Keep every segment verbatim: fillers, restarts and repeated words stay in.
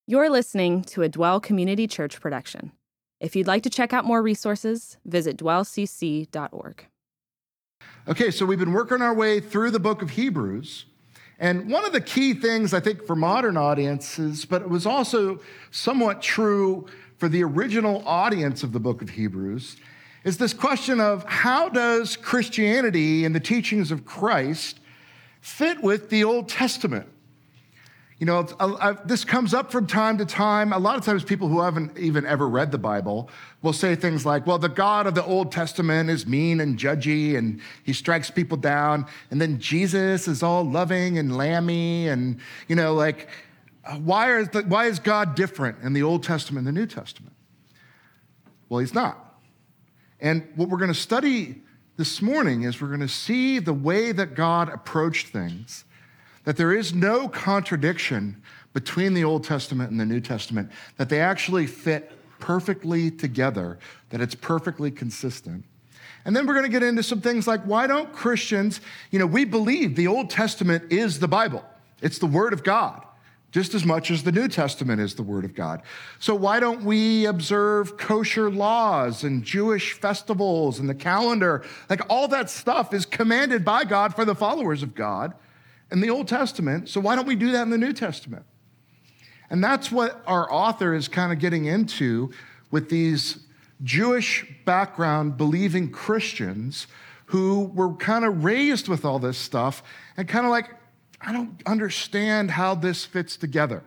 You're listening to a Dwell Community Church production. If you'd like to check out more resources, visit dwell c c dot org. Okay, so we've been working our way through the book of Hebrews, and one of the key things I think for modern audiences, but it was also somewhat true for the original audience of the book of Hebrews, is this question of how does Christianity and the teachings of Christ fit with the Old Testament? You know, I, I, this comes up from time to time. A lot of times people who haven't even ever read the Bible will say things like, well, the God of the Old Testament is mean and judgy and he strikes people down. And then Jesus is all loving and lammy. And, you know, like, why is, the, why is God different in the Old Testament and the New Testament? Well, he's not. And what we're going to study this morning is we're going to see the way that God approached things, that there is no contradiction between the Old Testament and the New Testament, that they actually fit perfectly together, that it's perfectly consistent. And then we're going to get into some things like, why don't Christians, you know, we believe the Old Testament is the Bible. It's the Word of God, just as much as the New Testament is the Word of God. So why don't we observe kosher laws and Jewish festivals and the calendar? Like all that stuff is commanded by God for the followers of God in the Old Testament, so why don't we do that in the New Testament? And that's what our author is kind of getting into with these Jewish background believing Christians who were kind of raised with all this stuff and kind of like, I don't understand how this fits together.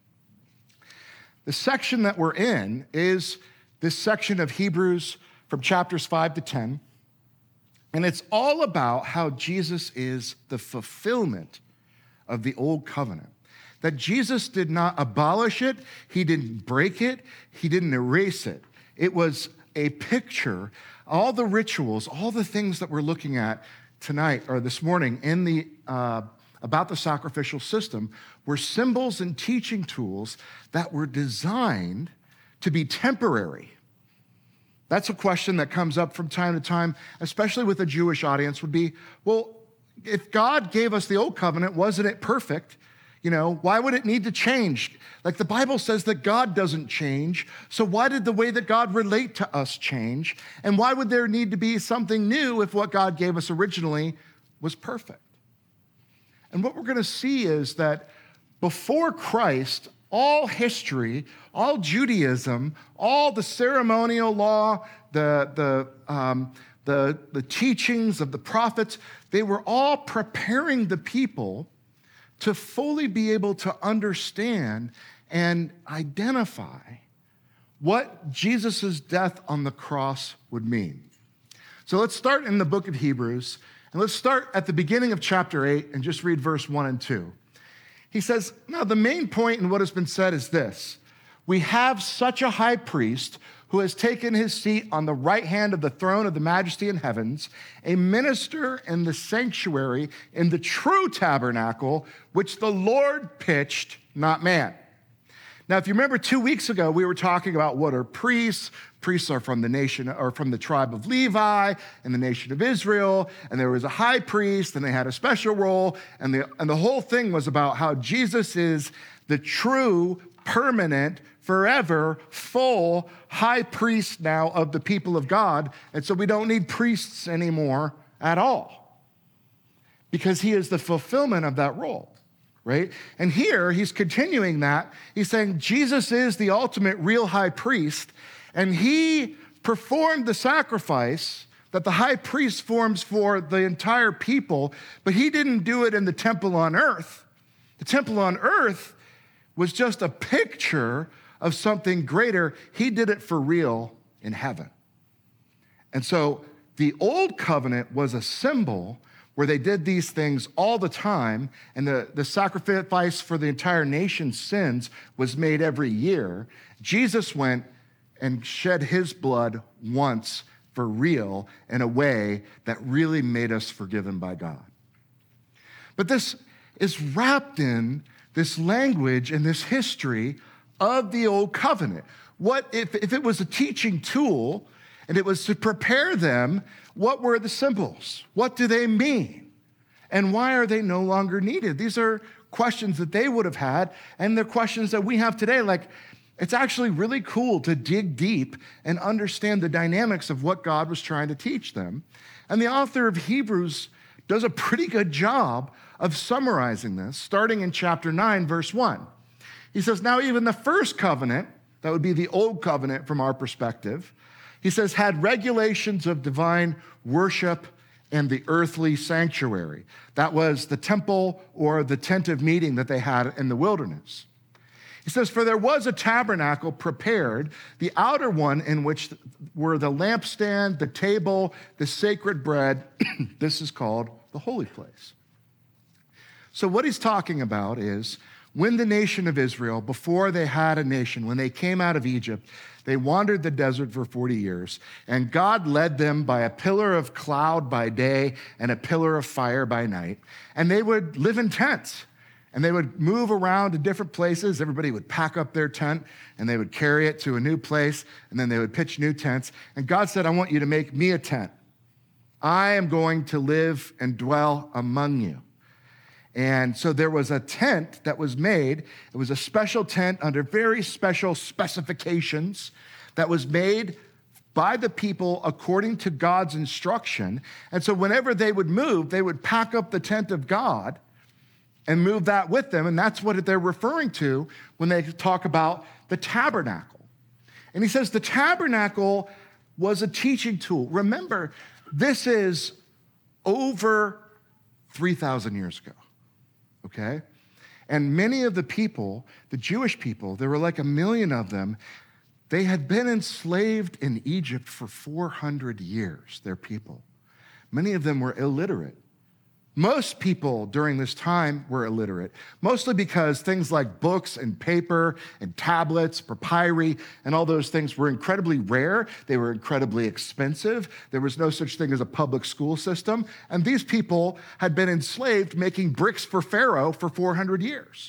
The section that we're in is this section of Hebrews from chapters five to ten. And it's all about how Jesus is the fulfillment of the old covenant. That Jesus did not abolish it, he didn't break it, he didn't erase it. It was a picture, all the rituals, all the things that we're looking at tonight or this morning in the uh, about the sacrificial system were symbols and teaching tools that were designed to be temporary. That's a question that comes up from time to time, especially with a Jewish audience, would be, well, if God gave us the old covenant, wasn't it perfect? You know, why would it need to change? Like the Bible says that God doesn't change, so why did the way that God relate to us change? And why would there need to be something new if what God gave us originally was perfect? And what we're going to see is that before Christ, all history, all Judaism, all the ceremonial law, the, the, um, the, the teachings of the prophets, they were all preparing the people to fully be able to understand and identify what Jesus' death on the cross would mean. So let's start in the book of Hebrews, and let's start at the beginning of chapter eight and just read verse one and two. He says, now the main point in what has been said is this: we have such a high priest who has taken his seat on the right hand of the throne of the majesty in heavens, a minister in the sanctuary in the true tabernacle, which the Lord pitched, not man. Now, if you remember two weeks ago, we were talking about what are priests. Priests are from the nation or from the tribe of Levi and the nation of Israel. And there was a high priest and they had a special role. And the, and the whole thing was about how Jesus is the true, permanent, forever, full high priest now of the people of God. And so we don't need priests anymore at all because he is the fulfillment of that role. Right? And here he's continuing that. He's saying Jesus is the ultimate real high priest, and he performed the sacrifice that the high priest forms for the entire people, but he didn't do it in the temple on earth. The temple on earth was just a picture of something greater. He did it for real in heaven. And so the old covenant was a symbol where they did these things all the time, and the, the sacrifice for the entire nation's sins was made every year. Jesus went and shed his blood once for real in a way that really made us forgiven by God. But this is wrapped in this language and this history of the old covenant. What if, if it was a teaching tool and it was to prepare them, what were the symbols? What do they mean? And why are they no longer needed? These are questions that they would have had, and they're questions that we have today. Like, it's actually really cool to dig deep and understand the dynamics of what God was trying to teach them. And the author of Hebrews does a pretty good job of summarizing this, starting in chapter nine, verse one. He says, now even the first covenant, that would be the old covenant from our perspective, he says, had regulations of divine worship and the earthly sanctuary. That was the temple or the tent of meeting that they had in the wilderness. He says, for there was a tabernacle prepared, the outer one in which were the lampstand, the table, the sacred bread. This is called the holy place. So what he's talking about is when the nation of Israel, before they had a nation, when they came out of Egypt, they wandered the desert for forty years, and God led them by a pillar of cloud by day and a pillar of fire by night. And they would live in tents, and they would move around to different places. Everybody would pack up their tent, and they would carry it to a new place, and then they would pitch new tents. And God said, I want you to make me a tent. I am going to live and dwell among you. And so there was a tent that was made. It was a special tent under very special specifications that was made by the people according to God's instruction. And so whenever they would move, they would pack up the tent of God and move that with them. And that's what they're referring to when they talk about the tabernacle. And he says the tabernacle was a teaching tool. Remember, this is over three thousand years ago. Okay? And many of the people, the Jewish people, there were like a million of them, they had been enslaved in Egypt for four hundred years, their people. Many of them were illiterate. Most people during this time were illiterate, mostly because things like books and paper and tablets, papyri, and all those things were incredibly rare. They were incredibly expensive. There was no such thing as a public school system. And these people had been enslaved making bricks for Pharaoh for four hundred years.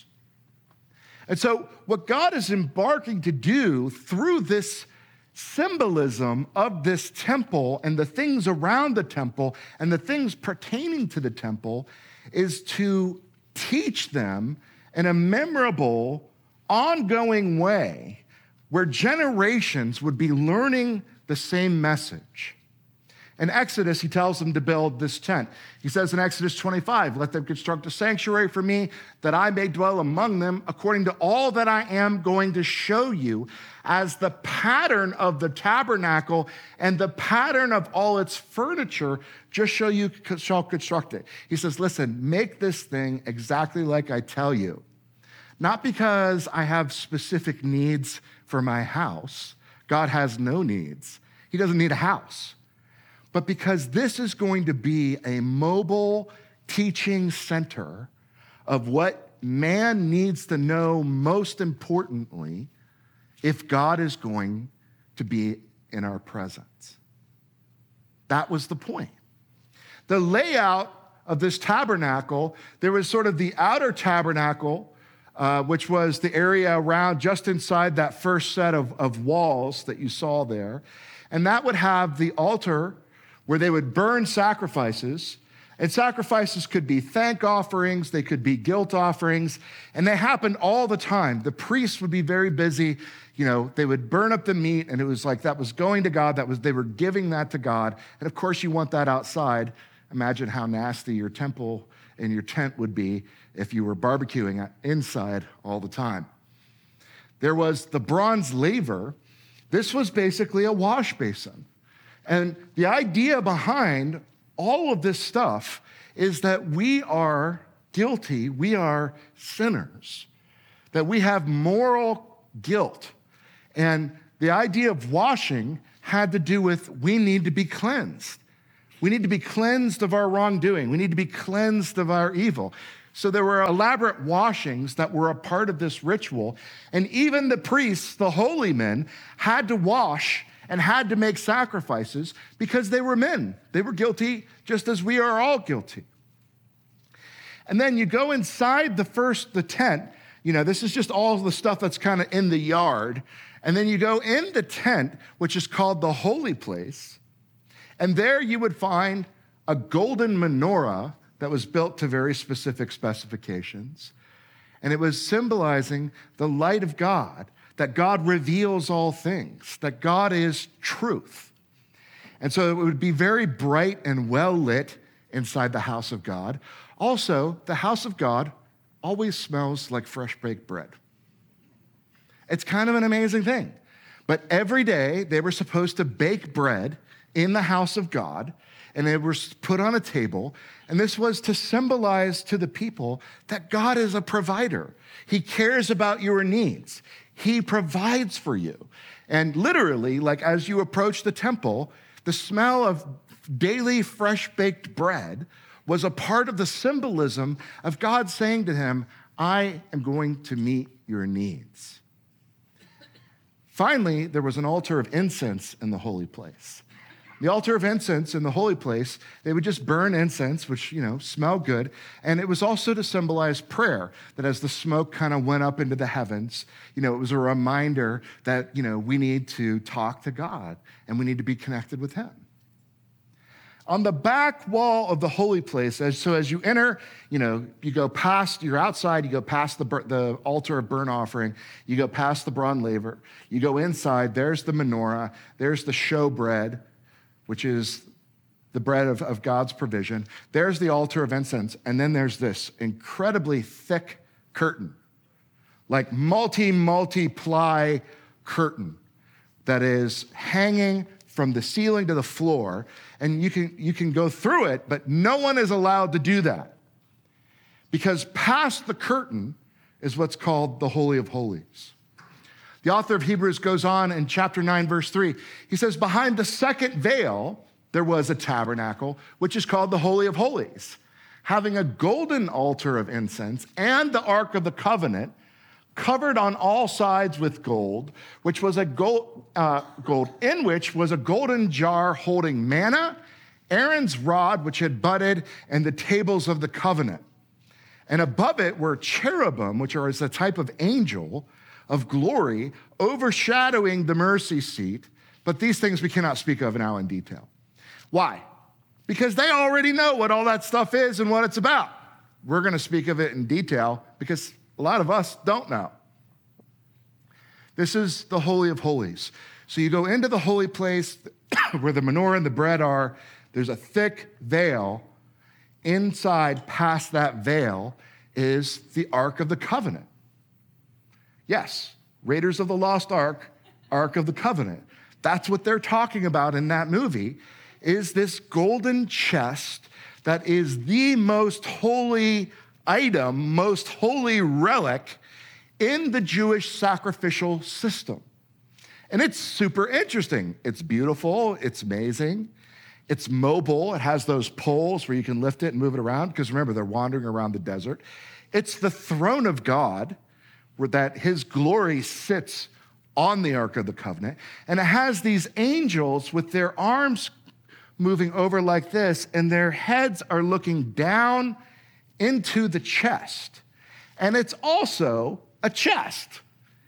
And so what God is embarking to do through this symbolism of this temple and the things around the temple and the things pertaining to the temple is to teach them in a memorable, ongoing way where generations would be learning the same message. In Exodus, he tells them to build this tent. He says in Exodus twenty-five, let them construct a sanctuary for me that I may dwell among them according to all that I am going to show you as the pattern of the tabernacle and the pattern of all its furniture, just show you shall construct it. He says, listen, make this thing exactly like I tell you. Not because I have specific needs for my house. God has no needs. He doesn't need a house. But because this is going to be a mobile teaching center of what man needs to know most importantly if God is going to be in our presence. That was the point. The layout of this tabernacle, there was sort of the outer tabernacle, uh, which was the area around just inside that first set of, of walls that you saw there. And that would have the altar where they would burn sacrifices, and sacrifices could be thank offerings, they could be guilt offerings, and they happened all the time. The priests would be very busy, you know, they would burn up the meat, and it was like that was going to God, that was they were giving that to God, and of course you want that outside. Imagine how nasty your temple and your tent would be if you were barbecuing inside all the time. There was the bronze laver. This was basically a wash basin. And the idea behind all of this stuff is that we are guilty, we are sinners, that we have moral guilt. And the idea of washing had to do with we need to be cleansed. We need to be cleansed of our wrongdoing. We need to be cleansed of our evil. So there were elaborate washings that were a part of this ritual. And even the priests, the holy men, had to wash and had to make sacrifices because they were men. They were guilty just as we are all guilty. And then you go inside the first, the tent, you know, this is just all the stuff that's kind of in the yard. And then you go in the tent, which is called the holy place. And there you would find a golden menorah that was built to very specific specifications. And it was symbolizing the light of God, that God reveals all things, that God is truth. And so it would be very bright and well lit inside the house of God. Also, the house of God always smells like fresh baked bread. It's kind of an amazing thing. But every day they were supposed to bake bread in the house of God, and it was put on a table. And this was to symbolize to the people that God is a provider. He cares about your needs. He provides for you. And literally, like as you approach the temple, the smell of daily fresh baked bread was a part of the symbolism of God saying to him, I am going to meet your needs. Finally, there was an altar of incense in the holy place. The altar of incense in the holy place, they would just burn incense, which, you know, smelled good. And it was also to symbolize prayer, that as the smoke kind of went up into the heavens, you know, it was a reminder that, you know, we need to talk to God and we need to be connected with him. On the back wall of the holy place, as, so as you enter, you know, you go past, you're outside, you go past the, the altar of burnt offering, you go past the bronze laver, you go inside, there's the menorah, there's the showbread, which is the bread of, of God's provision. There's the altar of incense, and then there's this incredibly thick curtain, like multi, multi-ply curtain that is hanging from the ceiling to the floor, and you can, you can go through it, but no one is allowed to do that. Because past the curtain is what's called the Holy of Holies. The author of Hebrews goes on in chapter nine, verse three. He says, behind the second veil, there was a tabernacle, which is called the Holy of Holies, having a golden altar of incense and the Ark of the Covenant, covered on all sides with gold, which was a gold, uh, gold, in which was a golden jar holding manna, Aaron's rod, which had budded, and the tables of the covenant. And above it were cherubim, which are as a type of angel of glory, overshadowing the mercy seat. But these things we cannot speak of now in detail. Why? Because they already know what all that stuff is and what it's about. We're going to speak of it in detail because a lot of us don't know. This is the Holy of Holies. So you go into the holy place where the menorah and the bread are. There's a thick veil. Inside, past that veil, is the Ark of the Covenant. Yes, Raiders of the Lost Ark, Ark of the Covenant. That's what they're talking about in that movie, is this golden chest that is the most holy item, most holy relic in the Jewish sacrificial system. And it's super interesting. It's beautiful. It's amazing. It's mobile. It has those poles where you can lift it and move it around, because remember, they're wandering around the desert. It's the throne of God, where that his glory sits on the Ark of the Covenant. And it has these angels with their arms moving over like this, and their heads are looking down into the chest. And it's also a chest,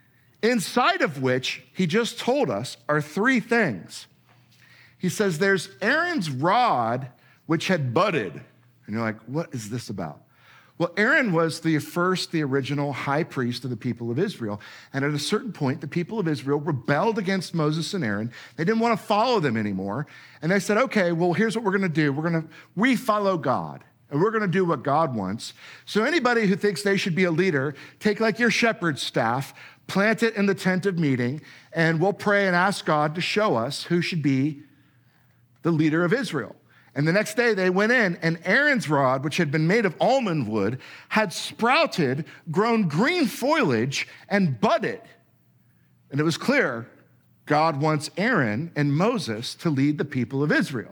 inside of which he just told us are three things. He says there's Aaron's rod, which had budded. And you're like, what is this about? Well, Aaron was the first, the original high priest of the people of Israel. And at a certain point, the people of Israel rebelled against Moses and Aaron. They didn't want to follow them anymore. And they said, okay, well, here's what we're going to do. We're going to, we follow God. And we're going to do what God wants. So anybody who thinks they should be a leader, take like your shepherd's staff, plant it in the tent of meeting, and we'll pray and ask God to show us who should be the leader of Israel. And the next day they went in, and Aaron's rod, which had been made of almond wood, had sprouted, grown green foliage, and budded. And it was clear God wants Aaron and Moses to lead the people of Israel.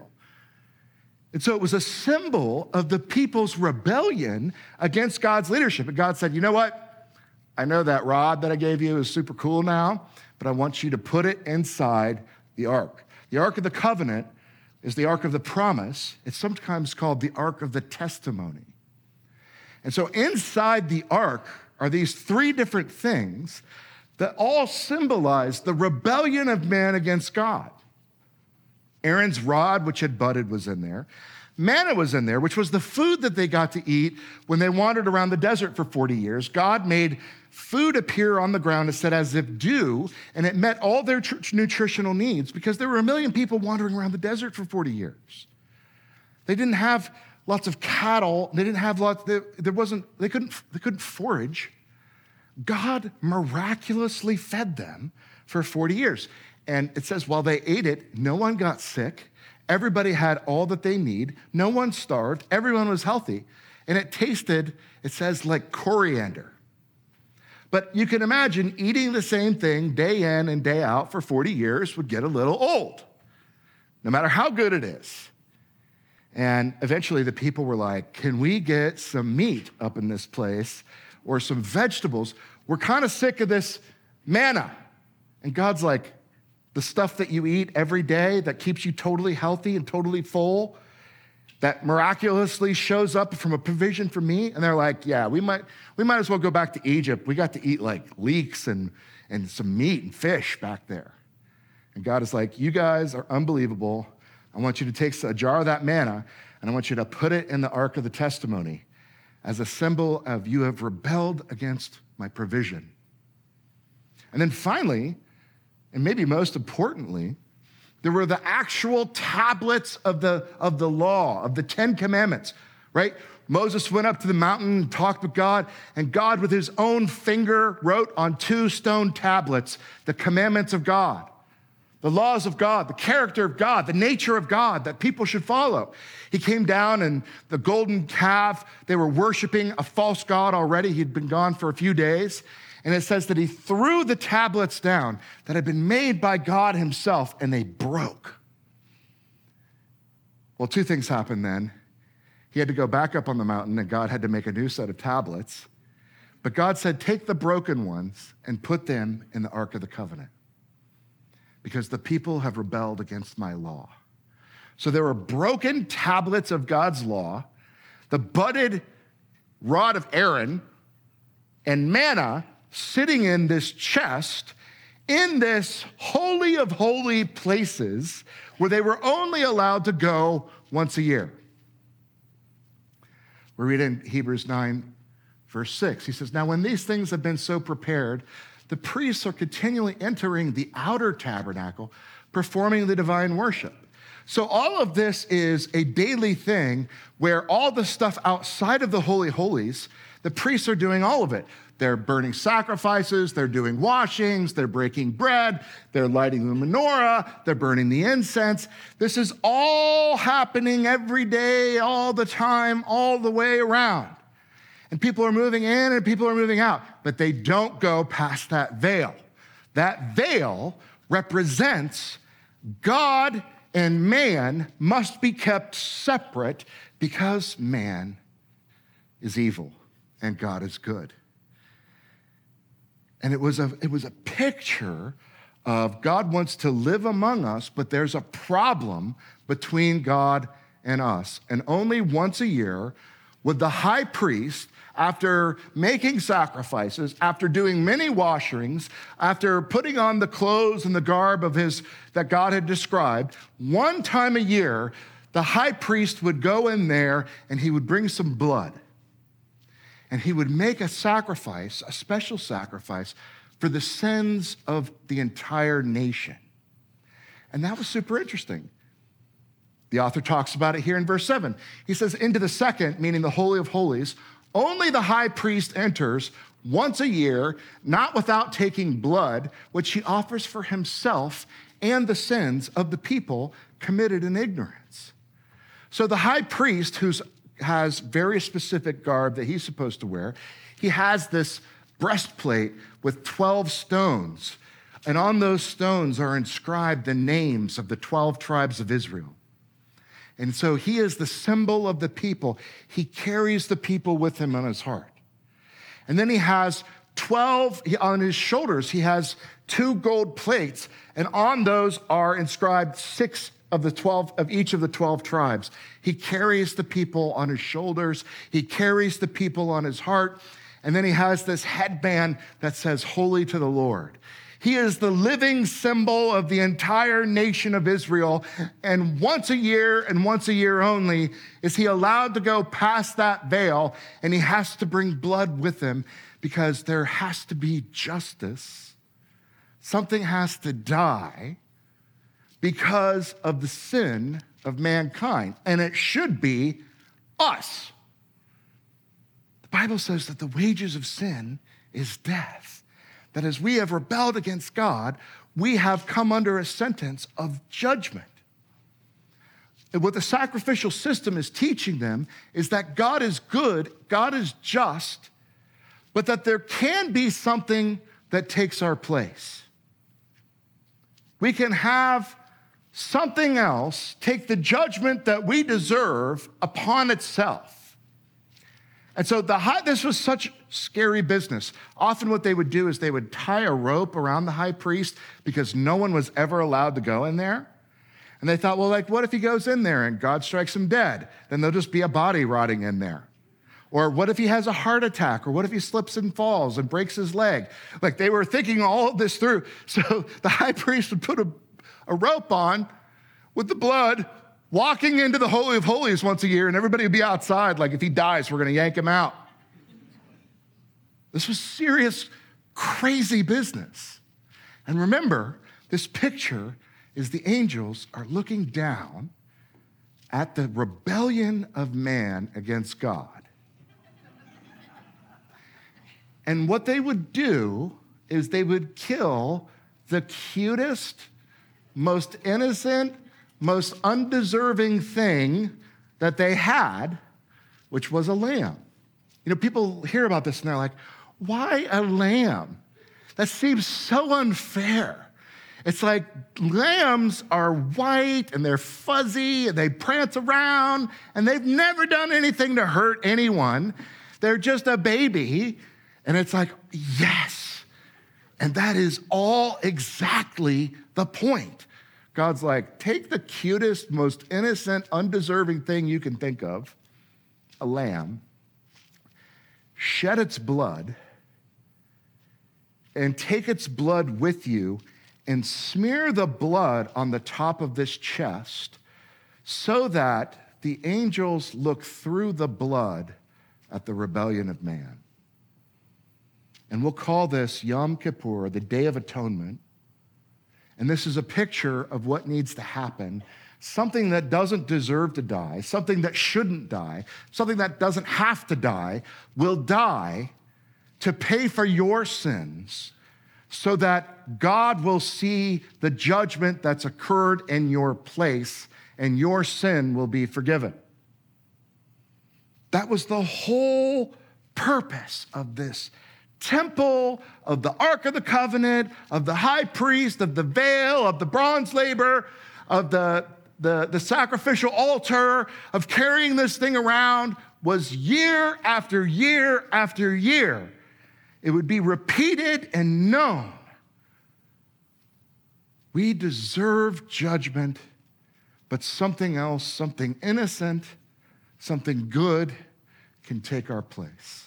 And so it was a symbol of the people's rebellion against God's leadership. And God said, you know what? I know that rod that I gave you is super cool now, but I want you to put it inside the ark. The Ark of the Covenant is the Ark of the Promise. It's sometimes called the Ark of the Testimony. And so inside the ark are these three different things that all symbolize the rebellion of man against God. Aaron's rod, which had budded, was in there. Manna was in there, which was the food that they got to eat when they wandered around the desert for forty years. God made food appear on the ground, it said, as if dew, and it met all their tr- nutritional needs because there were a million people wandering around the desert for forty years. They didn't have lots of cattle. They didn't have lots, there, there wasn't, they couldn't, they couldn't forage. God miraculously fed them for forty years. And it says while they ate it, no one got sick. Everybody had all that they need. No one starved. Everyone was healthy. And it tasted, it says, like coriander. But you can imagine eating the same thing day in and day out for forty years would get a little old, no matter how good it is. And eventually the people were like, can we get some meat up in this place or some vegetables? We're kind of sick of this manna. And God's like, the stuff that you eat every day that keeps you totally healthy and totally full, that miraculously shows up from a provision for me. And they're like, yeah, we might we might as well go back to Egypt. We got to eat like leeks and, and some meat and fish back there. And God is like, you guys are unbelievable. I want you to take a jar of that manna and I want you to put it in the Ark of the Testimony as a symbol of you have rebelled against my provision. And then finally, and maybe most importantly, there were the actual tablets of the, of the law, of the Ten Commandments, right? Moses went up to the mountain and talked with God, and God with his own finger wrote on two stone tablets the commandments of God, the laws of God, the character of God, the nature of God that people should follow. He came down and the golden calf, they were worshiping a false god already. He'd been gone for a few days. And it says that he threw the tablets down that had been made by God himself, and they broke. Well, two things happened then. He had to go back up on the mountain, and God had to make a new set of tablets. But God said, take the broken ones and put them in the Ark of the Covenant, because the people have rebelled against my law. So there were broken tablets of God's law, the budded rod of Aaron, and manna sitting in this chest in this holy of holy places where they were only allowed to go once a year. We read in Hebrews nine, verse six. He says, now when these things have been so prepared, the priests are continually entering the outer tabernacle, performing the divine worship. So all of this is a daily thing where all the stuff outside of the Holy Holies, the priests are doing all of it. They're burning sacrifices, they're doing washings, they're breaking bread, they're lighting the menorah, they're burning the incense. This is all happening every day, all the time, all the way around. And people are moving in and people are moving out, but they don't go past that veil. That veil represents God and man must be kept separate because man is evil and God is good. And it was a, it was a picture of God wants to live among us, but there's a problem between God and us. And only once a year would the high priest, after making sacrifices, after doing many washings, after putting on the clothes and the garb of his that God had described, one time a year, the high priest would go in there and he would bring some blood. And he would make a sacrifice, a special sacrifice, for the sins of the entire nation. And that was super interesting. The author talks about it here in verse seven. He says, into the second, meaning the Holy of Holies, only the high priest enters once a year, not without taking blood, which he offers for himself and the sins of the people committed in ignorance. So the high priest, who's has very specific garb that he's supposed to wear. He has this breastplate with twelve stones, and on those stones are inscribed the names of the twelve tribes of Israel. And so he is the symbol of the people. He carries the people with him on his heart. And then he has twelve, on his shoulders, he has two gold plates, and on those are inscribed six of the twelve, of each of the twelve tribes. He carries the people on his shoulders. He carries the people on his heart. And then he has this headband that says, Holy to the Lord. He is the living symbol of the entire nation of Israel. And once a year and once a year only is he allowed to go past that veil, and he has to bring blood with him because there has to be justice. Something has to die because of the sin of mankind, and it should be us. The Bible says that the wages of sin is death, that as we have rebelled against God, we have come under a sentence of judgment. And what the sacrificial system is teaching them is that God is good, God is just, but that there can be something that takes our place. We can have something else take the judgment that we deserve upon itself. And so the high, this was such scary business. Often what they would do is they would tie a rope around the high priest because no one was ever allowed to go in there. And they thought, well, like, what if he goes in there and God strikes him dead? Then there'll just be a body rotting in there. Or what if he has a heart attack? Or what if he slips and falls and breaks his leg? Like, they were thinking all of this through. So the high priest would put a, a rope on with the blood, walking into the Holy of Holies once a year, and everybody would be outside. Like, if he dies, we're going to yank him out. This was serious, crazy business. And remember, this picture is the angels are looking down at the rebellion of man against God. And what they would do is they would kill the cutest, most innocent, most undeserving thing that they had, which was a lamb. You know, people hear about this and they're like, why a lamb? That seems so unfair. It's like lambs are white and they're fuzzy and they prance around and they've never done anything to hurt anyone. They're just a baby. And it's like, yes. And that is all exactly the point. God's like, take the cutest, most innocent, undeserving thing you can think of, a lamb, shed its blood, and take its blood with you and smear the blood on the top of this chest so that the angels look through the blood at the rebellion of man. And we'll call this Yom Kippur, the Day of Atonement. And this is a picture of what needs to happen. Something that doesn't deserve to die, something that shouldn't die, something that doesn't have to die, will die to pay for your sins so that God will see the judgment that's occurred in your place and your sin will be forgiven. That was the whole purpose of this temple, of the Ark of the Covenant, of the high priest, of the veil, of the bronze laver, of the, the, the sacrificial altar, of carrying this thing around, was year after year after year. It would be repeated and known. We deserve judgment, but something else, something innocent, something good can take our place.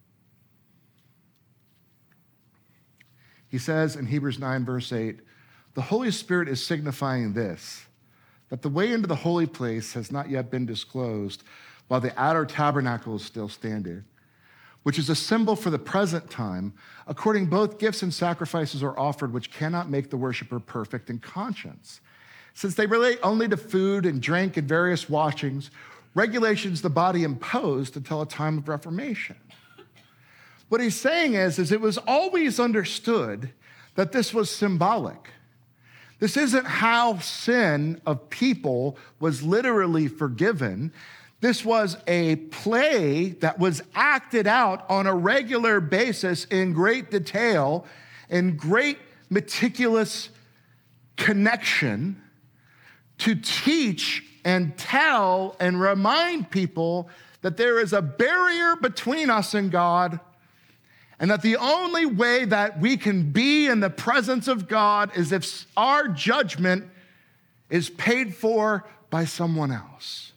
He says in Hebrews nine, verse eight, the Holy Spirit is signifying this, that the way into the holy place has not yet been disclosed while the outer tabernacle is still standing, which is a symbol for the present time, according both gifts and sacrifices are offered, which cannot make the worshiper perfect in conscience. Since they relate only to food and drink and various washings, regulations the body imposed until a time of reformation. What he's saying is, is it was always understood that this was symbolic. This isn't how sin of people was literally forgiven. This was a play that was acted out on a regular basis in great detail, in great meticulous connection to teach and tell and remind people that there is a barrier between us and God, and that the only way that we can be in the presence of God is if our judgment is paid for by someone else.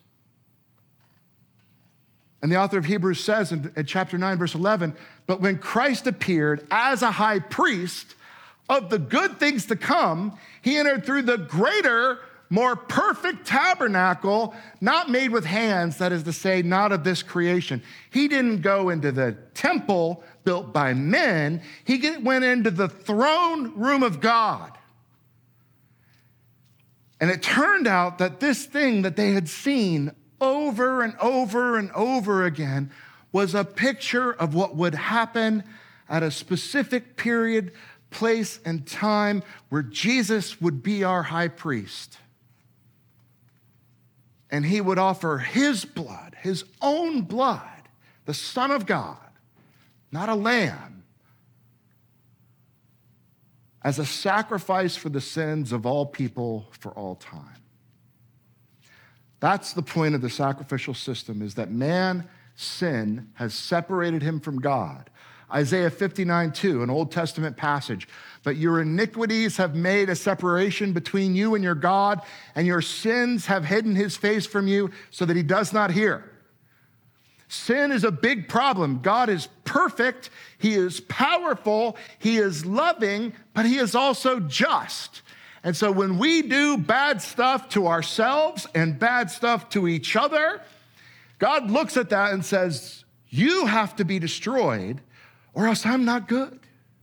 And the author of Hebrews says in, in chapter nine, verse eleven, but when Christ appeared as a high priest of the good things to come, he entered through the greater, more perfect tabernacle, not made with hands, that is to say, not of this creation. He didn't go into the temple built by men. He went into the throne room of God. And it turned out that this thing that they had seen over and over and over again was a picture of what would happen at a specific period, place, and time where Jesus would be our high priest. And he would offer his blood, his own blood, the Son of God, not a lamb, as a sacrifice for the sins of all people for all time. That's the point of the sacrificial system, is that man, sin, has separated him from God. Isaiah fifty-nine two, an Old Testament passage. But your iniquities have made a separation between you and your God, and your sins have hidden his face from you so that he does not hear. Sin is a big problem. God is perfect. He is powerful. He is loving, but he is also just. And so when we do bad stuff to ourselves and bad stuff to each other, God looks at that and says, you have to be destroyed, or else I'm not good.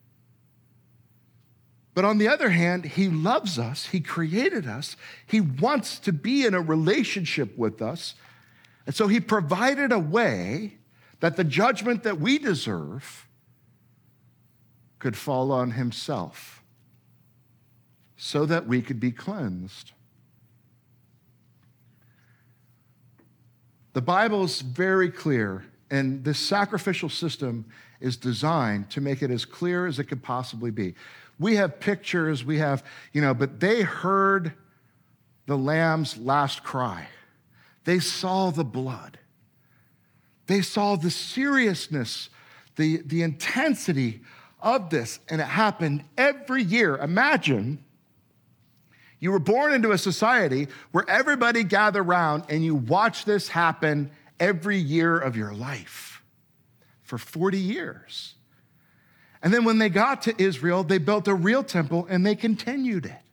But on the other hand, he loves us. He created us. He wants to be in a relationship with us. And so he provided a way that the judgment that we deserve could fall on himself so that we could be cleansed. The Bible is very clear, and this sacrificial system is designed to make it as clear as it could possibly be. We have pictures, we have, you know, but they heard the lamb's last cry. They saw the blood. They saw the seriousness, the, the intensity of this, and it happened every year. Imagine you were born into a society where everybody gathered around and you watch this happen every year of your life for forty years. And then when they got to Israel, they built a real temple and they continued it.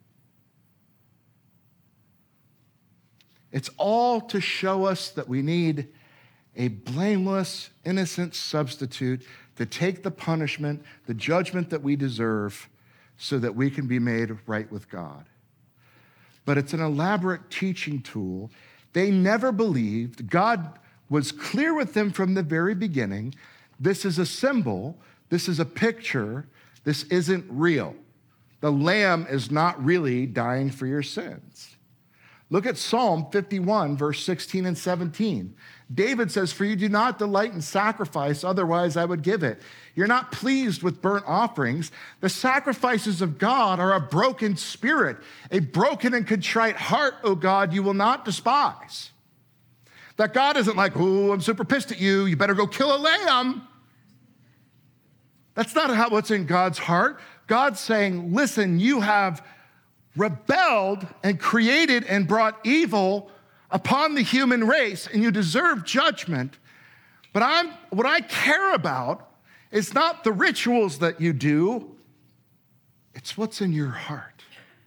It's all to show us that we need a blameless, innocent substitute to take the punishment, the judgment that we deserve so that we can be made right with God. But it's an elaborate teaching tool. They never believed. God was clear with them from the very beginning. This is a symbol. This is a picture. This isn't real. The lamb is not really dying for your sins. Look at Psalm fifty-one, verse sixteen and seventeen. David says, for you do not delight in sacrifice, otherwise I would give it. You're not pleased with burnt offerings. The sacrifices of God are a broken spirit, a broken and contrite heart, O God, you will not despise. That God isn't like, oh, I'm super pissed at you, you better go kill a lamb. That's not how what's in God's heart. God's saying, listen, you have rebelled and created and brought evil upon the human race, and you deserve judgment. But I'm what I care about is not the rituals that you do, it's what's in your heart.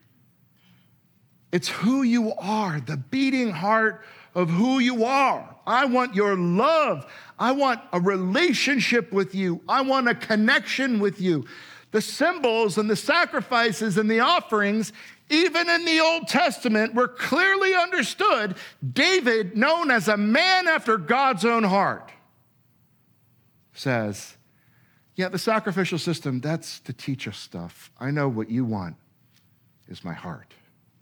It's who you are, the beating heart of who you are. I want your love. I want a relationship with you. I want a connection with you. The symbols and the sacrifices and the offerings, even in the Old Testament, were clearly understood. David, known as a man after God's own heart, says, yeah, the sacrificial system, that's to teach us stuff. I know what you want is my heart.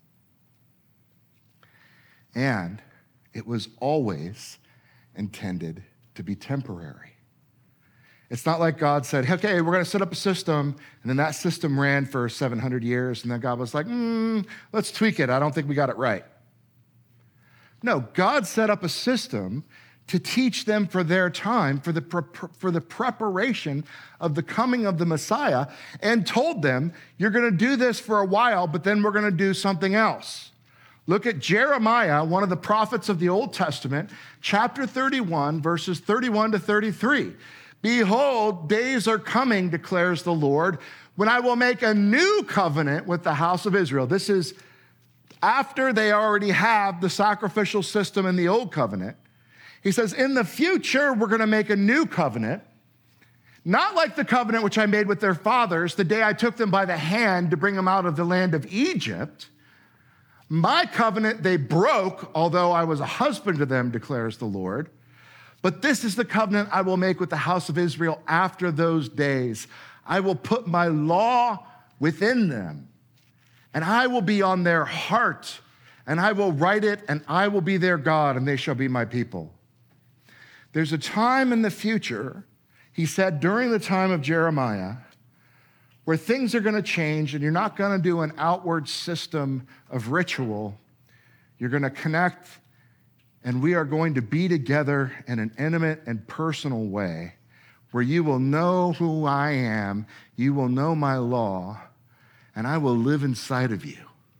And it was always intended to be temporary. It's not like God said, okay, we're going to set up a system, and then that system ran for seven hundred years, and then God was like, hmm, let's tweak it. I don't think we got it right. No, God set up a system to teach them for their time, for the, pre- for the preparation of the coming of the Messiah, and told them, you're going to do this for a while, but then we're going to do something else. Look at Jeremiah, one of the prophets of the Old Testament, chapter thirty-one, verses thirty-one to thirty-three. Behold, days are coming, declares the Lord, when I will make a new covenant with the house of Israel. This is after they already have the sacrificial system in the old covenant. He says, in the future, we're going to make a new covenant, not like the covenant which I made with their fathers the day I took them by the hand to bring them out of the land of Egypt. My covenant they broke, although I was a husband to them, declares the Lord. But this is the covenant I will make with the house of Israel after those days. I will put my law within them, and I will be on their heart, and I will write it, and I will be their God, and they shall be my people. There's a time in the future, he said during the time of Jeremiah, where things are going to change, and you're not going to do an outward system of ritual. You're going to connect, and we are going to be together in an intimate and personal way where you will know who I am, you will know my law, and I will live inside of you.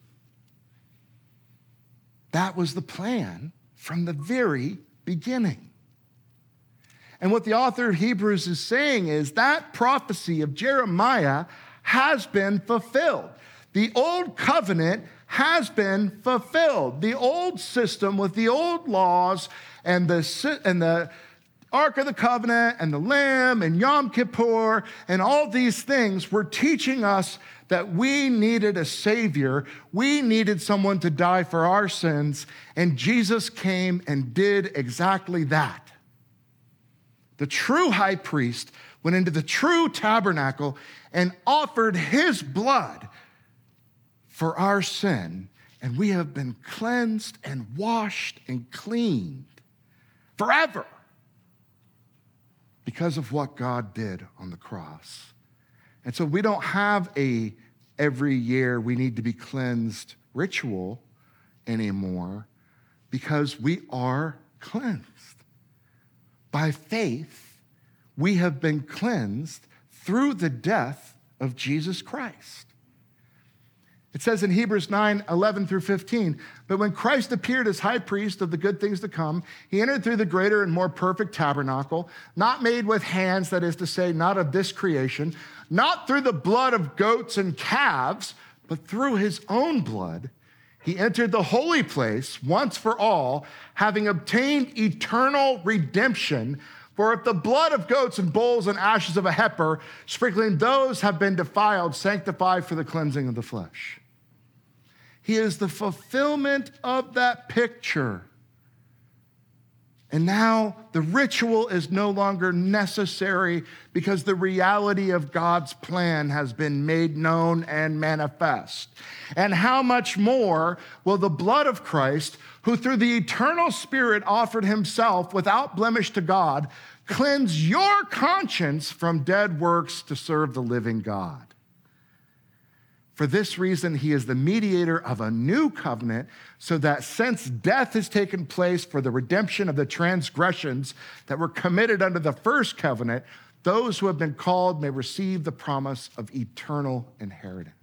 That was the plan from the very beginning. And what the author of Hebrews is saying is that prophecy of Jeremiah has been fulfilled. The old covenant has been fulfilled. The old system with the old laws and the, and the Ark of the Covenant and the Lamb and Yom Kippur and all these things were teaching us that we needed a Savior. We needed someone to die for our sins, and Jesus came and did exactly that. The true high priest went into the true tabernacle and offered his blood for our sin, and we have been cleansed and washed and cleaned forever because of what God did on the cross. And so we don't have a every year we need to be cleansed ritual anymore because we are cleansed. By faith, we have been cleansed through the death of Jesus Christ. It says in Hebrews nine, eleven through fifteen, but when Christ appeared as high priest of the good things to come, he entered through the greater and more perfect tabernacle, not made with hands, that is to say, not of this creation, not through the blood of goats and calves, but through his own blood. He entered the holy place once for all, having obtained eternal redemption. For if the blood of goats and bulls and ashes of a heifer, sprinkling those have been defiled, sanctified for the cleansing of the flesh. He is the fulfillment of that picture. And now the ritual is no longer necessary because the reality of God's plan has been made known and manifest. And how much more will the blood of Christ, who through the eternal Spirit offered himself without blemish to God, cleanse your conscience from dead works to serve the living God? For this reason, he is the mediator of a new covenant, so that since death has taken place for the redemption of the transgressions that were committed under the first covenant, those who have been called may receive the promise of eternal inheritance.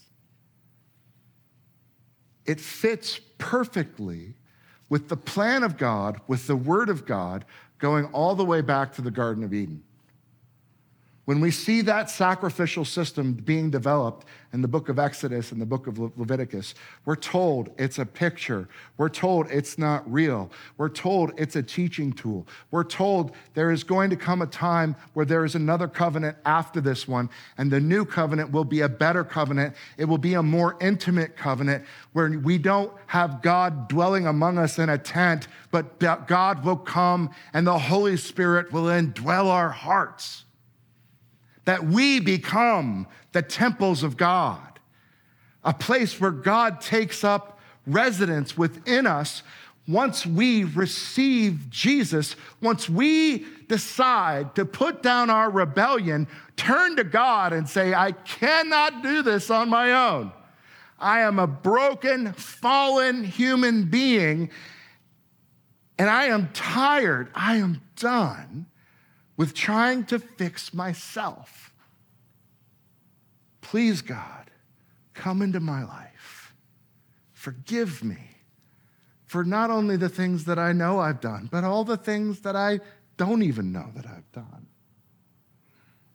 It fits perfectly with the plan of God, with the word of God, going all the way back to the Garden of Eden. When we see that sacrificial system being developed in the book of Exodus and the book of Le- Leviticus, we're told it's a picture. We're told it's not real. We're told it's a teaching tool. We're told there is going to come a time where there is another covenant after this one, and the new covenant will be a better covenant. It will be a more intimate covenant where we don't have God dwelling among us in a tent, but God will come and the Holy Spirit will indwell our hearts. That we become the temples of God, a place where God takes up residence within us once we receive Jesus, once we decide to put down our rebellion, turn to God and say, I cannot do this on my own. I am a broken, fallen human being, and I am tired, I am done with trying to fix myself. Please, God, come into my life. Forgive me for not only the things that I know I've done, but all the things that I don't even know that I've done.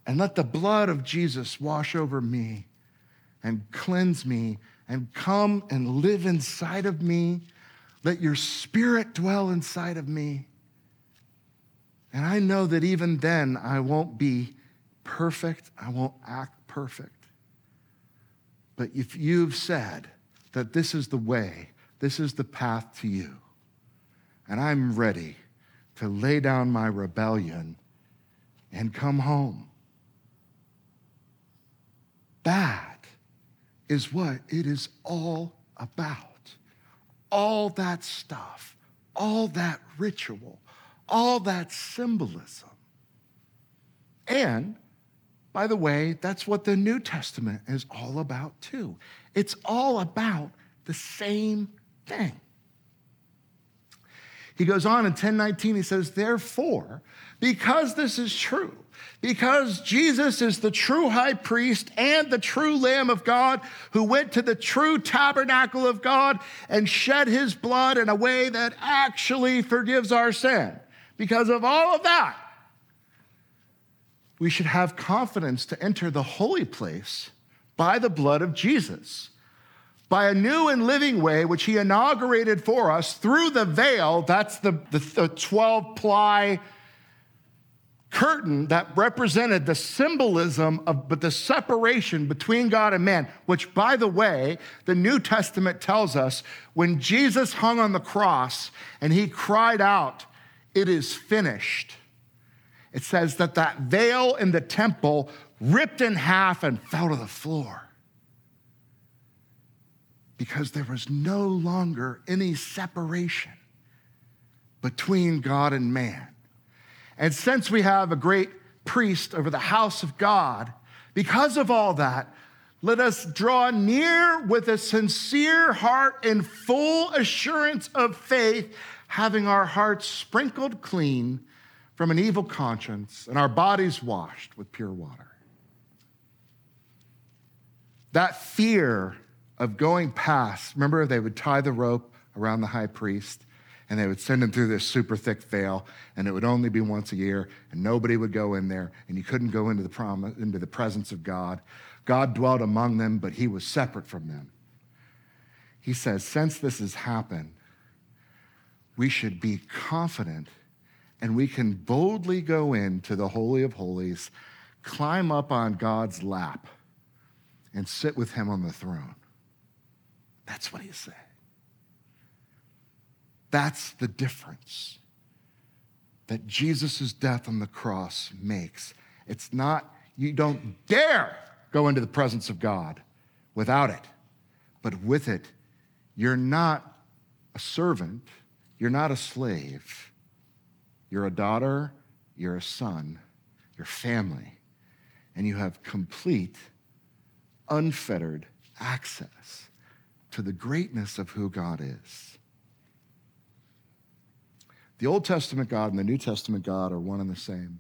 And let the blood of Jesus wash over me and cleanse me and come and live inside of me. Let your Spirit dwell inside of me. And I know that even then I won't be perfect. I won't act perfect. But if you've said that this is the way, this is the path to you, and I'm ready to lay down my rebellion and come home, that is what it is all about. All that stuff, all that ritual, all that symbolism. And, by the way, that's what the New Testament is all about too. It's all about the same thing. He goes on in ten nineteen, he says, therefore, because this is true, because Jesus is the true high priest and the true Lamb of God who went to the true tabernacle of God and shed his blood in a way that actually forgives our sin. Because of all of that, we should have confidence to enter the holy place by the blood of Jesus, by a new and living way which he inaugurated for us through the veil. That's the, the, the twelve-ply curtain that represented the symbolism of but the separation between God and man, which, by the way, the New Testament tells us when Jesus hung on the cross and he cried out, "It is finished," it says that that veil in the temple ripped in half and fell to the floor because there was no longer any separation between God and man. And since we have a great priest over the house of God, because of all that, let us draw near with a sincere heart and full assurance of faith, having our hearts sprinkled clean from an evil conscience and our bodies washed with pure water. That fear of going past, remember they would tie the rope around the high priest and they would send him through this super thick veil, and it would only be once a year, and nobody would go in there, and you couldn't go into the prom- into the presence of God. God dwelt among them, but he was separate from them. He says, since this has happened, we should be confident, and we can boldly go into the Holy of Holies, climb up on God's lap, and sit with him on the throne. That's what he's saying. That's the difference that Jesus' death on the cross makes. It's not, you don't dare go into the presence of God without it. But with it, you're not a servant, you're not a slave. You're a daughter, you're a son, you're family, and you have complete, unfettered access to the greatness of who God is. The Old Testament God and the New Testament God are one and the same.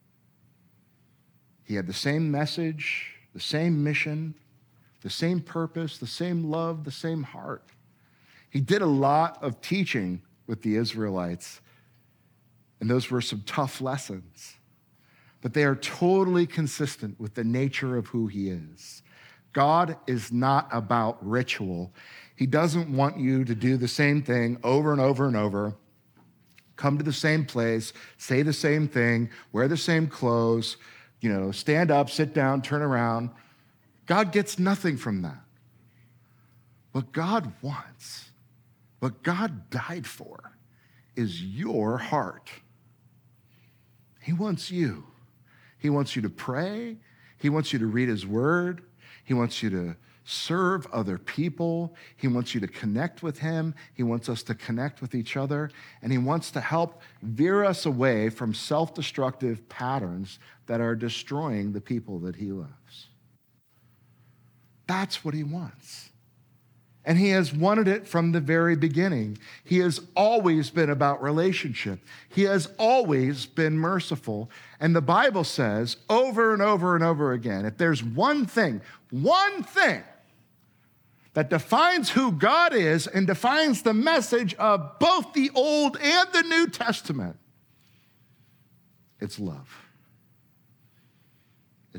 He had the same message, the same mission, the same purpose, the same love, the same heart. He did a lot of teaching with the Israelites, and those were some tough lessons. But they are totally consistent with the nature of who he is. God is not about ritual. He doesn't want you to do the same thing over and over and over, come to the same place, say the same thing, wear the same clothes, you know, stand up, sit down, turn around. God gets nothing from that. What God wants, what God died for, is your heart. He wants you. He wants you to pray. He wants you to read his word. He wants you to serve other people. He wants you to connect with him. He wants us to connect with each other. And he wants to help veer us away from self-destructive patterns that are destroying the people that he loves. That's what he wants. And he has wanted it from the very beginning. He has always been about relationship. He has always been merciful. And the Bible says over and over and over again, if there's one thing, one thing that defines who God is and defines the message of both the Old and the New Testament, it's love.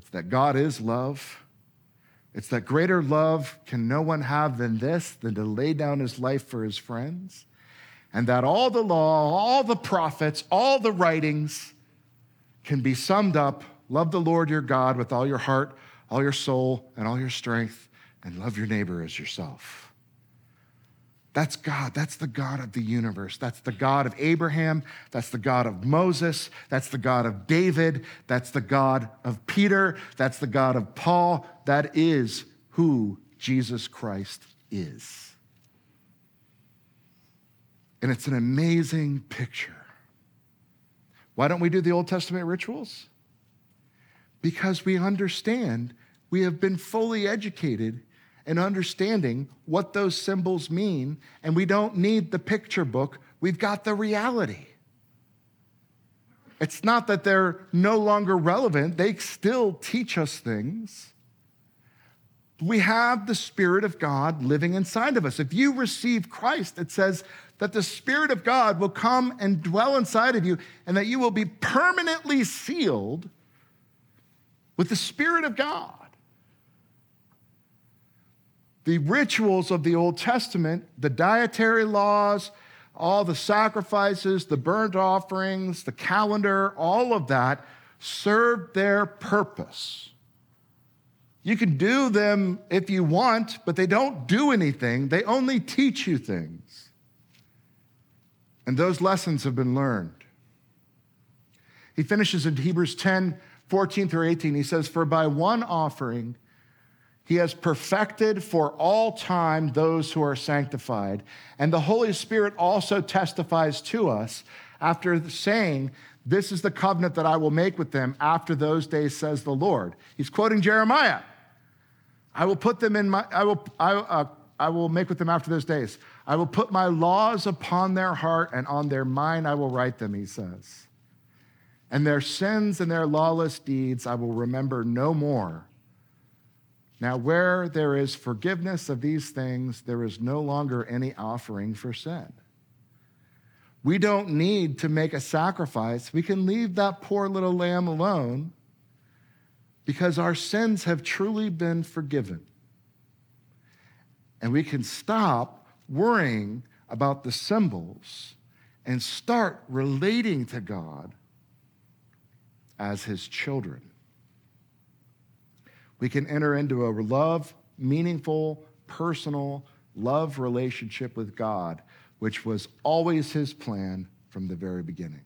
It's that God is love. It's that greater love can no one have than this, than to lay down his life for his friends. And that all the law, all the prophets, all the writings can be summed up. Love the Lord your God with all your heart, all your soul, and all your strength, and love your neighbor as yourself. That's God. That's the God of the universe. That's the God of Abraham. That's the God of Moses. That's the God of David. That's the God of Peter. That's the God of Paul. That is who Jesus Christ is. And it's an amazing picture. Why don't we do the Old Testament rituals? Because we understand, we have been fully educated in understanding what those symbols mean, and we don't need the picture book. We've got the reality. It's not that they're no longer relevant. They still teach us things. We have the Spirit of God living inside of us. If you receive Christ, it says that the Spirit of God will come and dwell inside of you, and that you will be permanently sealed with the Spirit of God. The rituals of the Old Testament, the dietary laws, all the sacrifices, the burnt offerings, the calendar, all of that served their purpose. You can do them if you want, but they don't do anything. They only teach you things. And those lessons have been learned. He finishes in Hebrews ten, fourteen through eighteen. He says, "For by one offering he has perfected for all time those who are sanctified. And the Holy Spirit also testifies to us after saying, 'This is the covenant that I will make with them after those days, says the Lord.'" He's quoting Jeremiah. I will put them in my, I will, I, uh, I will make with them after those days. I will put my laws upon their heart, and on their mind I will write them, he says. And their sins and their lawless deeds I will remember no more. Now, where there is forgiveness of these things, there is no longer any offering for sin. We don't need to make a sacrifice. We can leave that poor little lamb alone because our sins have truly been forgiven. And we can stop worrying about the symbols and start relating to God as his children. We can enter into a love, meaningful, personal love relationship with God, which was always his plan from the very beginning.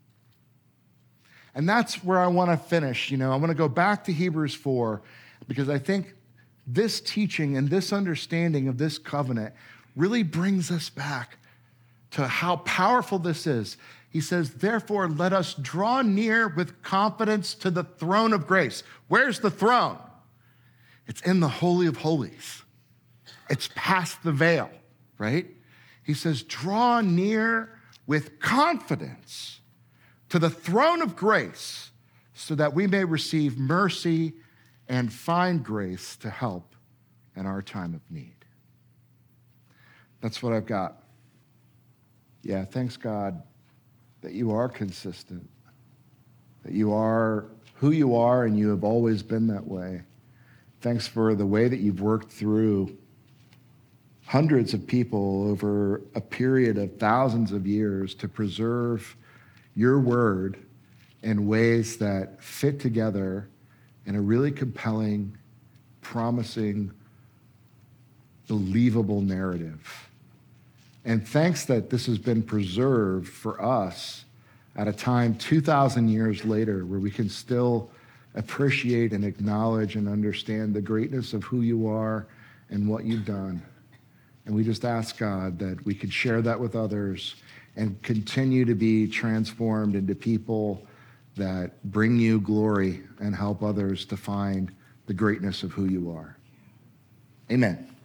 And that's where I want to finish. You know, I want to go back to Hebrews four, because I think this teaching and this understanding of this covenant really brings us back to how powerful this is. He says, "Therefore, let us draw near with confidence to the throne of grace." Where's the throne? It's in the Holy of Holies. It's past the veil, right? He says, draw near with confidence to the throne of grace so that we may receive mercy and find grace to help in our time of need. That's what I've got. Yeah, thanks God that you are consistent, that you are who you are and you have always been that way. Thanks for the way that you've worked through hundreds of people over a period of thousands of years to preserve your word in ways that fit together in a really compelling, promising, believable narrative. And thanks that this has been preserved for us at a time two thousand years later where we can still appreciate and acknowledge and understand the greatness of who you are and what you've done. And we just ask God that we could share that with others and continue to be transformed into people that bring you glory and help others to find the greatness of who you are. Amen.